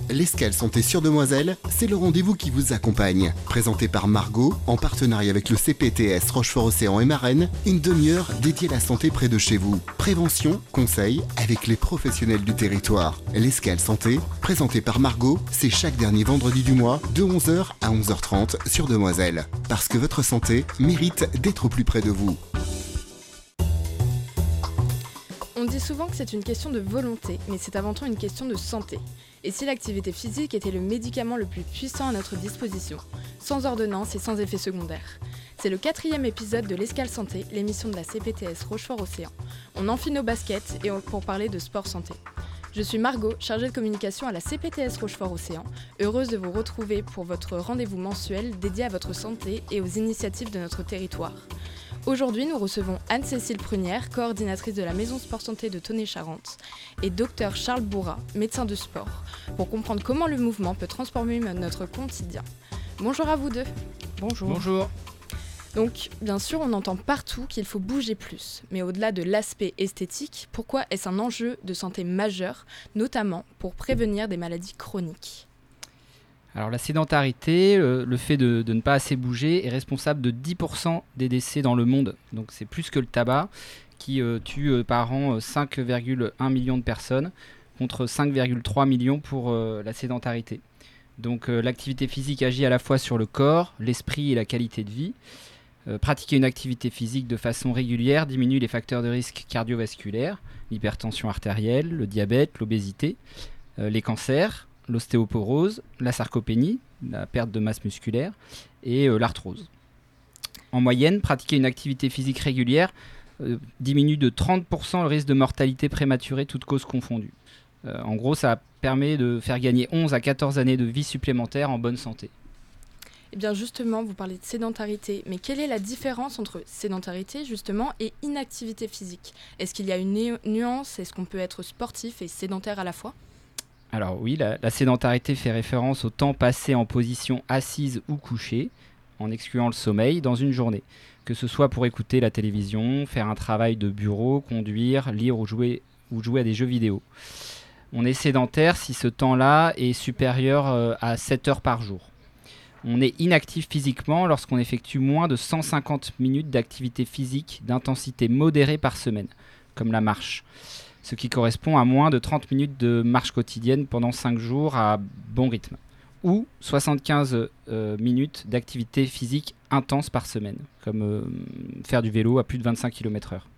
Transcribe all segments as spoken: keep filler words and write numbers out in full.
L'Escale Santé sur Demoiselle, c'est le rendez-vous qui vous accompagne. Présenté par Margot, en partenariat avec le C P T S Rochefort-Océan et Marennes, une demi-heure dédiée à la santé près de chez vous. Prévention, conseils, avec les professionnels du territoire. L'Escale Santé, présenté par Margot, c'est chaque dernier vendredi du mois, de onze heures à onze heures trente sur Demoiselle. Parce que votre santé mérite d'être au plus près de vous. On dit souvent que c'est une question de volonté, mais c'est avant tout une question de santé. Et si l'activité physique était le médicament le plus puissant à notre disposition, sans ordonnance et sans effet secondaire? C'est le quatrième épisode de l'Escale Santé, l'émission de la C P T S Rochefort-Océan. On enfile nos baskets et on, pour parler de sport santé. Je suis Margot, chargée de communication à la C P T S Rochefort-Océan, heureuse de vous retrouver pour votre rendez-vous mensuel dédié à votre santé et aux initiatives de notre territoire. Aujourd'hui, nous recevons Anne-Cécile Prunière, coordinatrice de la Maison Sport Santé de Tonnet-Charente, et Dr Charles Bourrat, médecin du sport, pour comprendre comment le mouvement peut transformer notre quotidien. Bonjour à vous deux. Bonjour. Bonjour. Donc, bien sûr, on entend partout qu'il faut bouger plus, mais au-delà de l'aspect esthétique, pourquoi est-ce un enjeu de santé majeur, notamment pour prévenir des maladies chroniques ? Alors la sédentarité, le, le fait de, de ne pas assez bouger est responsable de dix pour cent des décès dans le monde. Donc c'est plus que le tabac qui euh, tue euh, par an cinq virgule un millions de personnes contre cinq virgule trois millions pour euh, la sédentarité. Donc euh, l'activité physique agit à la fois sur le corps, l'esprit et la qualité de vie. Euh, pratiquer une activité physique de façon régulière diminue les facteurs de risque cardiovasculaires, l'hypertension artérielle, le diabète, l'obésité, euh, les cancers, l'ostéoporose, la sarcopénie, la perte de masse musculaire et euh, l'arthrose. En moyenne, pratiquer une activité physique régulière euh, diminue de trente pour cent le risque de mortalité prématurée, toutes causes confondues. Euh, en gros, ça permet de faire gagner onze à quatorze années de vie supplémentaires en bonne santé. Eh bien justement, vous parlez de sédentarité, mais quelle est la différence entre sédentarité justement et inactivité physique ? Est-ce qu'il y a une nu- nuance ? Est-ce qu'on peut être sportif et sédentaire à la fois ? Alors oui, la, la sédentarité fait référence au temps passé en position assise ou couchée, en excluant le sommeil, dans une journée. Que ce soit pour écouter la télévision, faire un travail de bureau, conduire, lire ou jouer, ou jouer à des jeux vidéo. On est sédentaire si ce temps-là est supérieur euh, à sept heures par jour. On est inactif physiquement lorsqu'on effectue moins de cent cinquante minutes d'activité physique d'intensité modérée par semaine, comme la marche. Ce qui correspond à moins de trente minutes de marche quotidienne pendant cinq jours à bon rythme, ou soixante-quinze euh, minutes d'activité physique intense par semaine, comme euh, faire du vélo à plus de vingt-cinq kilomètres heure.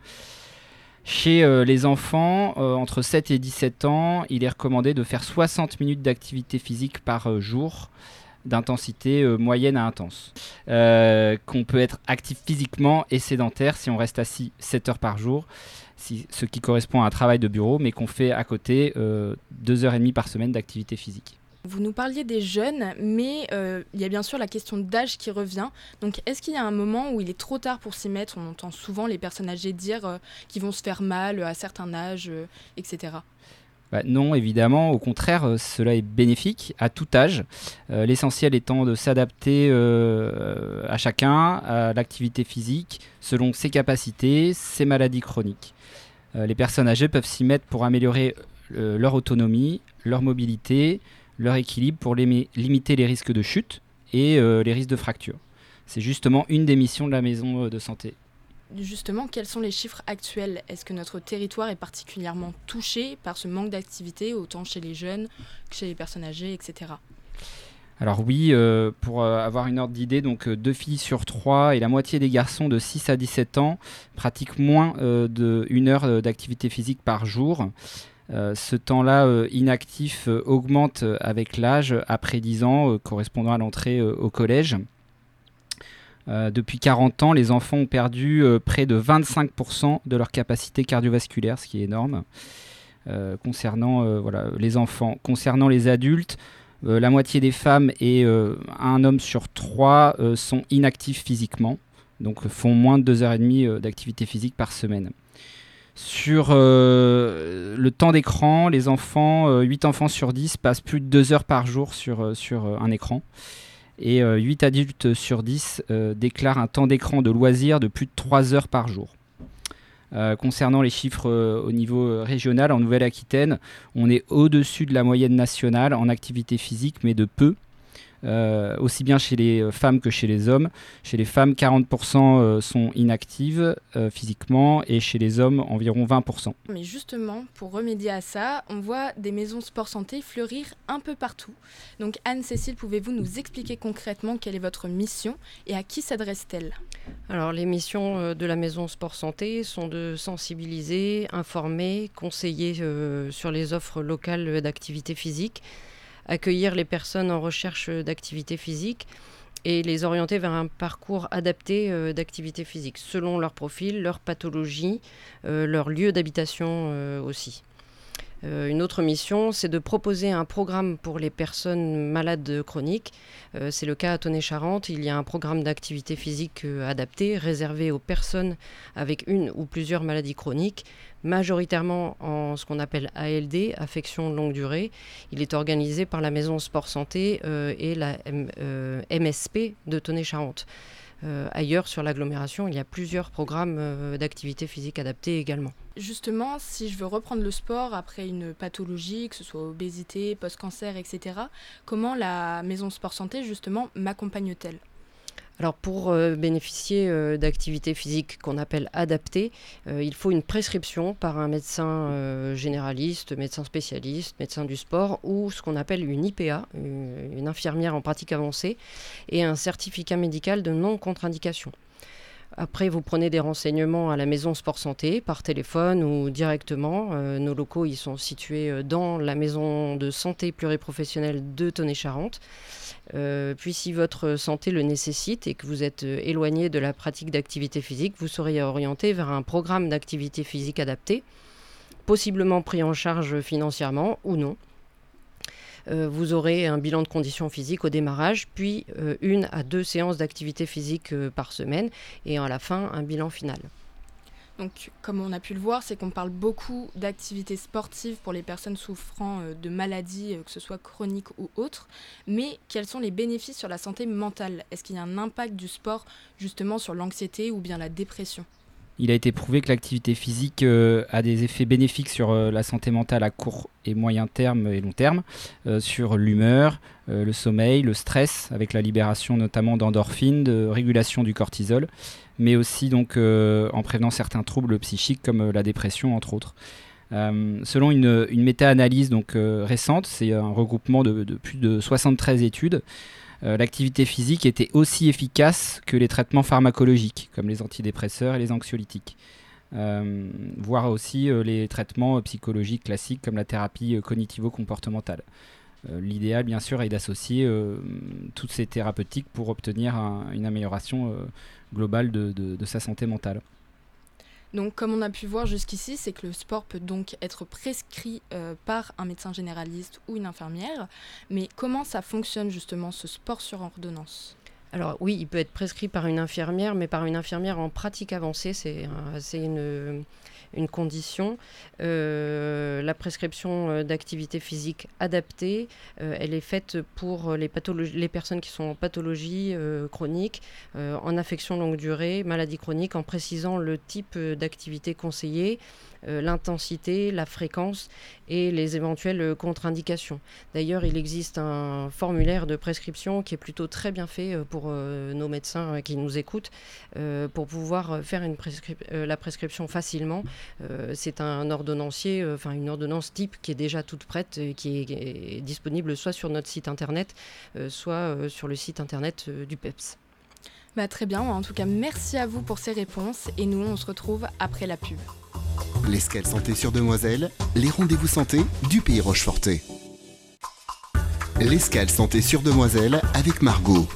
Chez euh, les enfants, euh, entre sept et dix-sept ans, il est recommandé de faire soixante minutes d'activité physique par euh, jour, d'intensité euh, moyenne à intense. Euh, qu'on peut être actif physiquement et sédentaire si on reste assis sept heures par jour, si, ce qui correspond à un travail de bureau, mais qu'on fait à côté euh, deux heures trente par semaine d'activité physique. Vous nous parliez des jeunes, mais euh, il y a bien sûr la question d'âge qui revient. Donc est-ce qu'il y a un moment où il est trop tard pour s'y mettre ? On entend souvent les personnes âgées dire euh, qu'ils vont se faire mal à certains âges, euh, et cetera. Bah non, évidemment, au contraire, euh, cela est bénéfique à tout âge. Euh, l'essentiel étant de s'adapter euh, à chacun, à l'activité physique, selon ses capacités, ses maladies chroniques. Euh, les personnes âgées peuvent s'y mettre pour améliorer euh, leur autonomie, leur mobilité, leur équilibre, pour limi- limiter les risques de chute et euh, les risques de fracture. C'est justement une des missions de la maison de santé. Justement, quels sont les chiffres actuels ? Est-ce que notre territoire est particulièrement touché par ce manque d'activité, autant chez les jeunes que chez les personnes âgées, et cetera ? Alors oui, euh, pour euh, avoir une ordre d'idée, donc euh, deux filles sur trois et la moitié des garçons de six à dix-sept ans pratiquent moins euh, d'une heure euh, d'activité physique par jour. Euh, ce temps-là euh, inactif euh, augmente avec l'âge, après dix ans, euh, correspondant à l'entrée euh, au collège. Euh, depuis quarante ans, les enfants ont perdu euh, près de vingt-cinq pour cent de leur capacité cardiovasculaire, ce qui est énorme, euh, concernant euh, voilà, les enfants. Concernant les adultes, euh, la moitié des femmes et euh, un homme sur trois euh, sont inactifs physiquement, donc font moins de deux heures trente euh, d'activité physique par semaine. Sur euh, le temps d'écran, les enfants, euh, huit enfants sur dix passent plus de deux heures par jour sur, euh, sur euh, un écran. Et euh, huit adultes sur dix euh, déclarent un temps d'écran de loisirs de plus de trois heures par jour. Euh, concernant les chiffres euh, au niveau euh, régional, en Nouvelle-Aquitaine, on est au-dessus de la moyenne nationale en activité physique, mais de peu. Euh, aussi bien chez les femmes que chez les hommes. Chez les femmes, quarante pour cent euh, sont inactives euh, physiquement et chez les hommes, environ vingt pour cent. Mais justement, pour remédier à ça, on voit des maisons sport-santé fleurir un peu partout. Donc Anne-Cécile, pouvez-vous nous expliquer concrètement quelle est votre mission et à qui s'adresse-t-elle ? Alors, les missions de la maison sport-santé sont de sensibiliser, informer, conseiller euh, sur les offres locales d'activité physique, accueillir les personnes en recherche d'activité physique et les orienter vers un parcours adapté euh, d'activité physique, selon leur profil, leur pathologie, euh, leur lieu d'habitation euh, aussi. Euh, une autre mission, c'est de proposer un programme pour les personnes malades chroniques. Euh, c'est le cas à Tonnet-Charente. Il y a un programme d'activité physique euh, adapté, réservé aux personnes avec une ou plusieurs maladies chroniques, majoritairement en ce qu'on appelle A L D, affection longue durée. Il est organisé par la Maison Sport Santé euh, et la M- euh, M S P de Tonnet-Charente. Euh, ailleurs, sur l'agglomération, il y a plusieurs programmes euh, d'activité physique adaptés également. Justement, si je veux reprendre le sport après une pathologie, que ce soit obésité, post-cancer, et cetera, comment la maison sport santé, justement, m'accompagne-t-elle ? Alors pour euh, bénéficier euh, d'activités physiques qu'on appelle adaptées, euh, il faut une prescription par un médecin euh, généraliste, médecin spécialiste, médecin du sport ou ce qu'on appelle une I P A, une, une infirmière en pratique avancée, et un certificat médical de non-contre-indication. Après, vous prenez des renseignements à la maison Sport Santé par téléphone ou directement. Euh, nos locaux ils sont situés dans la maison de santé pluriprofessionnelle de Tonnet-Charente. Euh, puis si votre santé le nécessite et que vous êtes euh, éloigné de la pratique d'activité physique, vous serez orienté vers un programme d'activité physique adapté, possiblement pris en charge financièrement ou non. Euh, vous aurez un bilan de condition physique au démarrage, puis euh, une à deux séances d'activité physique euh, par semaine et à la fin un bilan final. Donc, comme on a pu le voir, c'est qu'on parle beaucoup d'activités sportives pour les personnes souffrant euh, de maladies, euh, que ce soit chroniques ou autres. Mais quels sont les bénéfices sur la santé mentale ? Est-ce qu'il y a un impact du sport justement sur l'anxiété ou bien la dépression ? Il a été prouvé que l'activité physique euh, a des effets bénéfiques sur euh, la santé mentale à court et moyen terme et long terme, euh, sur l'humeur, euh, le sommeil, le stress, avec la libération notamment d'endorphines, de régulation du cortisol, mais aussi donc euh, en prévenant certains troubles psychiques comme euh, la dépression entre autres. Euh, selon une, une méta-analyse donc, euh, récente, c'est un regroupement de, de plus de soixante-treize études, Euh, l'activité physique était aussi efficace que les traitements pharmacologiques, comme les antidépresseurs et les anxiolytiques, euh, voire aussi euh, les traitements psychologiques classiques comme la thérapie euh, cognitivo-comportementale. Euh, l'idéal, bien sûr, est d'associer euh, toutes ces thérapeutiques pour obtenir un, une amélioration euh, globale de, de, de sa santé mentale. Donc, comme on a pu voir jusqu'ici, c'est que le sport peut donc être prescrit euh, par un médecin généraliste ou une infirmière. Mais comment ça fonctionne justement, ce sport sur ordonnance ? Alors oui, il peut être prescrit par une infirmière, mais par une infirmière en pratique avancée, c'est, euh, c'est une, une condition. Euh, la prescription d'activité physique adaptée, euh, elle est faite pour les, pathologies, les personnes qui sont en pathologie euh, chronique, euh, en affection longue durée, maladie chronique, en précisant le type d'activité conseillée, euh, l'intensité, la fréquence et les éventuelles contre-indications. D'ailleurs, il existe un formulaire de prescription qui est plutôt très bien fait pour euh, nos médecins qui nous écoutent, euh, pour pouvoir faire une prescri- euh, la prescription facilement. Euh, c'est un ordonnancier, enfin euh, une ordonnance type qui est déjà toute prête, et qui est, qui est disponible soit sur notre site internet, euh, soit euh, sur le site internet euh, du P E P S. Bah, très bien, en tout cas merci à vous pour ces réponses et nous on se retrouve après la pub. L'Escale Santé sur Demoiselle, les rendez-vous santé du Pays Rochefortais. L'Escale Santé sur Demoiselle avec Margot.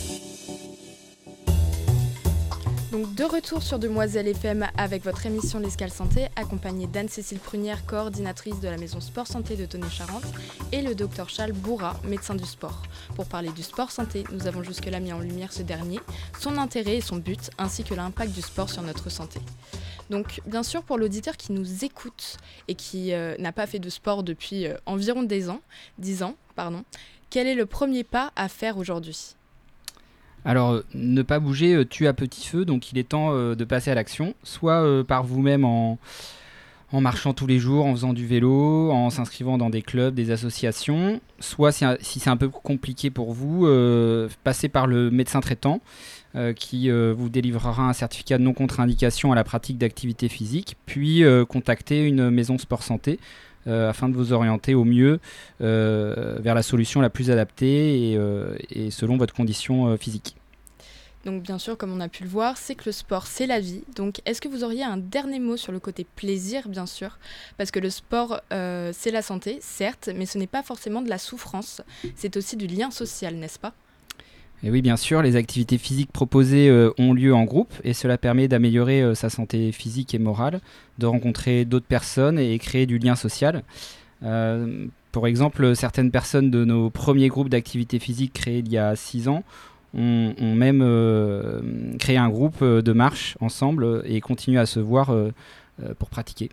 Donc de retour sur Demoiselle F M avec votre émission L'Escale Santé, accompagnée d'Anne-Cécile Prunière, coordinatrice de la maison Sport Santé de Tonnet-Charente, et le docteur Charles Bourra, médecin du sport. Pour parler du sport santé, nous avons jusque-là mis en lumière ce dernier, son intérêt et son but, ainsi que l'impact du sport sur notre santé. Donc bien sûr, pour l'auditeur qui nous écoute et qui euh, n'a pas fait de sport depuis euh, environ dix ans, dix ans, pardon, quel est le premier pas à faire aujourd'hui ? Alors, euh, ne pas bouger euh, tue à petit feu, donc il est temps euh, de passer à l'action, soit euh, par vous-même en, en marchant tous les jours, en faisant du vélo, en s'inscrivant dans des clubs, des associations, soit si, si c'est un peu compliqué pour vous, euh, passez par le médecin traitant euh, qui euh, vous délivrera un certificat de non-contre-indication à la pratique d'activité physique, puis euh, contactez une maison sport santé Euh, afin de vous orienter au mieux euh, vers la solution la plus adaptée et, euh, et selon votre condition euh, physique. Donc bien sûr, comme on a pu le voir, c'est que le sport, c'est la vie. Donc est-ce que vous auriez un dernier mot sur le côté plaisir, bien sûr ? Parce que le sport, euh, c'est la santé, certes, mais ce n'est pas forcément de la souffrance. C'est aussi du lien social, n'est-ce pas ? Et oui, bien sûr, les activités physiques proposées euh, ont lieu en groupe et cela permet d'améliorer euh, sa santé physique et morale, de rencontrer d'autres personnes et créer du lien social. Euh, pour exemple, certaines personnes de nos premiers groupes d'activités physiques créés il y a six ans ont, ont même euh, créé un groupe de marche ensemble et continuent à se voir euh, euh, pour pratiquer.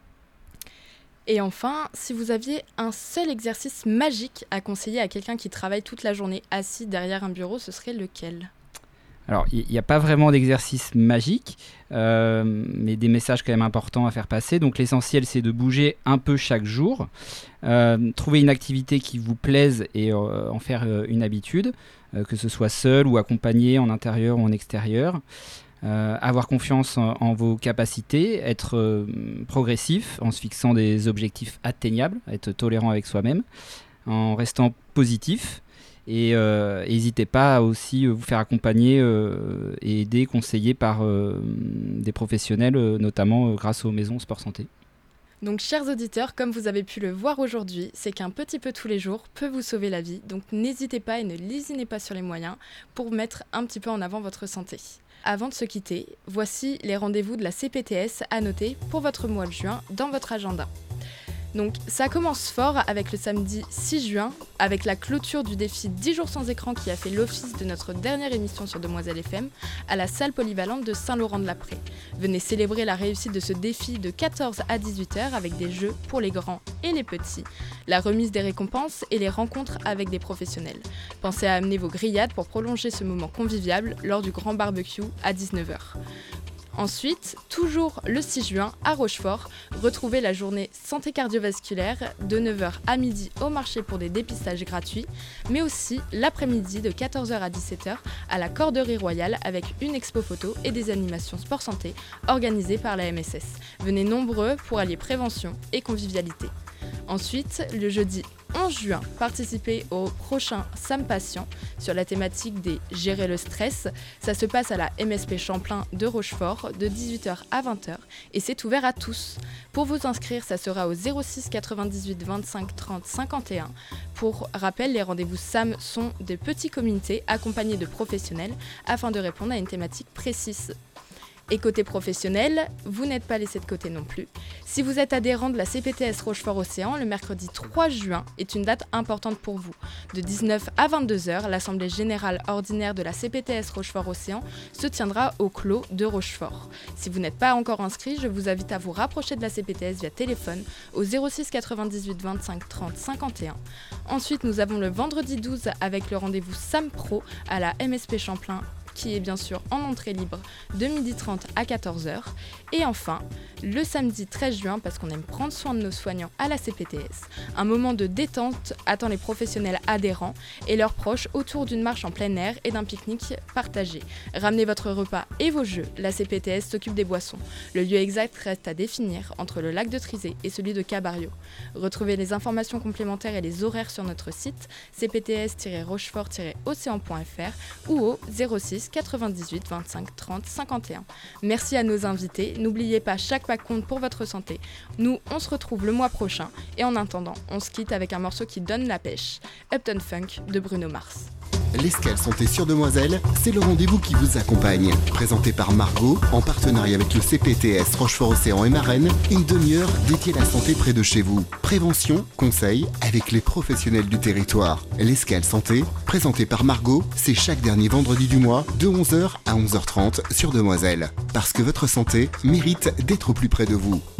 Et enfin, si vous aviez un seul exercice magique à conseiller à quelqu'un qui travaille toute la journée assis derrière un bureau, ce serait lequel ? Alors, il n'y a pas vraiment d'exercice magique, euh, mais des messages quand même importants à faire passer. Donc, l'essentiel, c'est de bouger un peu chaque jour. Euh, trouver une activité qui vous plaise et euh, en faire euh, une habitude, euh, que ce soit seul ou accompagné, en intérieur ou en extérieur. Euh, avoir confiance en, en vos capacités, être euh, progressif en se fixant des objectifs atteignables, être tolérant avec soi-même, en restant positif. Et n'hésitez euh, pas à aussi vous faire accompagner euh, et aider, conseiller par euh, des professionnels, euh, notamment euh, grâce aux maisons sport santé. Donc chers auditeurs, comme vous avez pu le voir aujourd'hui, c'est qu'un petit peu tous les jours peut vous sauver la vie. Donc n'hésitez pas et ne lésinez pas sur les moyens pour mettre un petit peu en avant votre santé. Avant de se quitter, voici les rendez-vous de la C P T S à noter pour votre mois de juin dans votre agenda. Donc ça commence fort avec le samedi six juin, avec la clôture du défi dix jours sans écran qui a fait l'office de notre dernière émission sur Demoiselle F M à la salle polyvalente de Saint-Laurent-de-la-Prée. Venez célébrer la réussite de ce défi de quatorze à dix-huit heures avec des jeux pour les grands et les petits, la remise des récompenses et les rencontres avec des professionnels. Pensez à amener vos grillades pour prolonger ce moment convivial lors du grand barbecue à dix-neuf heures. Ensuite, toujours le six juin, à Rochefort, retrouvez la journée santé cardiovasculaire de neuf heures à midi au marché pour des dépistages gratuits, mais aussi l'après-midi de quatorze heures à dix-sept heures à la Corderie Royale avec une expo photo et des animations sport santé organisées par la M S S. Venez nombreux pour allier prévention et convivialité. Ensuite, le jeudi onze juin, participez au prochain SAM Patient sur la thématique des Gérer le stress. Ça se passe à la M S P Champlain de Rochefort de dix-huit heures à vingt heures et c'est ouvert à tous. Pour vous inscrire, ça sera au zéro six quatre-vingt-dix-huit vingt-cinq trente cinquante et un. Pour rappel, les rendez-vous SAM sont des petits comités accompagnés de professionnels afin de répondre à une thématique précise. Et côté professionnel, vous n'êtes pas laissé de côté non plus. Si vous êtes adhérent de la C P T S Rochefort-Océan, le mercredi trois juin est une date importante pour vous. De dix-neuf à vingt-deux heures, l'Assemblée générale ordinaire de la C P T S Rochefort-Océan se tiendra au clos de Rochefort. Si vous n'êtes pas encore inscrit, je vous invite à vous rapprocher de la C P T S via téléphone au zéro six quatre-vingt-dix-huit vingt-cinq trente cinquante et un. Ensuite, nous avons le vendredi douze avec le rendez-vous SAM Pro à la M S P Champlain, qui est bien sûr en entrée libre de midi trente à quatorze heures. Et enfin, le samedi treize juin, parce qu'on aime prendre soin de nos soignants à la C P T S, un moment de détente attend les professionnels adhérents et leurs proches autour d'une marche en plein air et d'un pique-nique partagé. Ramenez votre repas et vos jeux, la C P T S s'occupe des boissons. Le lieu exact reste à définir entre le lac de Trizé et celui de Cabario. Retrouvez les informations complémentaires et les horaires sur notre site c p t s tiret rochefort tiret océan point f r ou au zéro six quatre-vingt-dix-huit vingt-cinq trente cinquante et un. Merci à nos invités. N'oubliez pas, chaque pas compte pour votre santé. Nous, on se retrouve le mois prochain. Et en attendant, on se quitte avec un morceau qui donne la pêche. Upton Funk de Bruno Mars. L'Escale Santé sur Demoiselle, c'est le rendez-vous qui vous accompagne. Présenté par Margot, en partenariat avec le C P T S Rochefort-Océan et Marraine, une demi-heure dédiée à la santé près de chez vous. Prévention, conseils, avec les professionnels du territoire. L'Escale Santé, présenté par Margot, c'est chaque dernier vendredi du mois, de onze heures à onze heures trente sur Demoiselle. Parce que votre santé mérite d'être au plus près de vous.